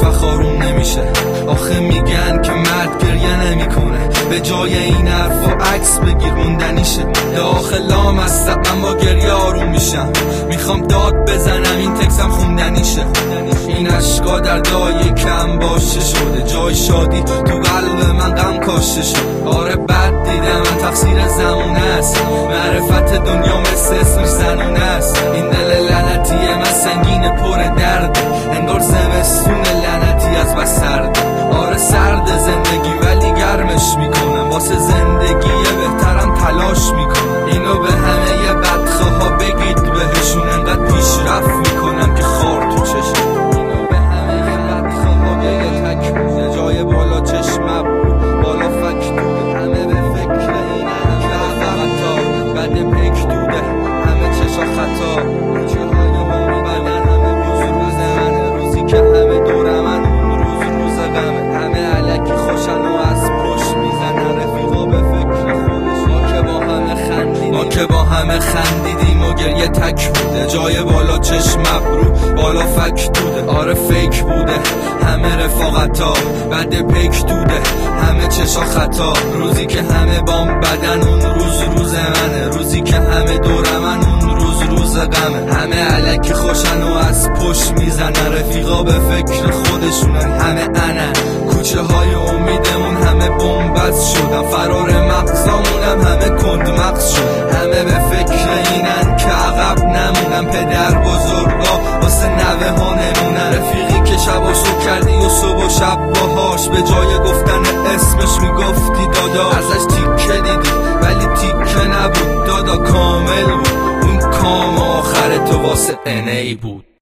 وقت آروم نمیشه. آخه میگن که مرد گریه نمیکنه، به جای این حرفا عکس بگیر موندنیشه. داخلام هستم با گریه آروم میشم، میخوام داد بزنم این تکسم خوندنیشه. این اشکا در دایی کم باشه شده، جای شادی تو قلب من غم کاشته شد. آره بد دیدم من تقصیر زمونه است، معرفت دنیا مثل اسمش زنونه است. این دل لعنتی من سنگین پر درد، انگار زمستون لعنتی از بس سرد. آره سرد زندگی ولی گرمش میکنم، واسه زندگی بهترم تلاش میکنم. اینو به همه بدخواها بگید بهشون، انقدر پیشرفت میکنم که خار تو چشم. اینو به همه بدخواها بگید تک بوده، جای بالا چشم بالا فک دوده. همه به فکر اینن که خطا، بد پک دوده، همه چشا خطا. چه های همه بدن، همه روز منه، روزی که همه دور من اون روز غمه. همه علکی خوشن و از پشت میزنن، رفیقا به فکر خودش. ما که با همه خندیدیم و گریه تک بوده، جای بالا چشم ابرو بالا فک دوده. آره فیک بوده همه رفاقتا، بد پک دوده، همه چشا خطا. روزی که همه بام بدن اون روز منه، روزی که همه دور من اون روز غمه. همه علکی خوشن و از پشت میزنن، رفیقا به فکر خودشونن. همه انن کوچه های امیدمون همه بومبست شدن، فرار مغزامونم همه کند مغز شد. همه به فکر اینن که عقب نمونن، پدر بزرگا واسه نوه ها نمونن. رفیقی که شباشو کردی و صبح و شب باهاش، به جای گفتن اسمش میگفتی دادا. ازش تیکه دیدی ولی تیکه نبود دادا، کامل بود اون کام آخر تو واسه انهی بود.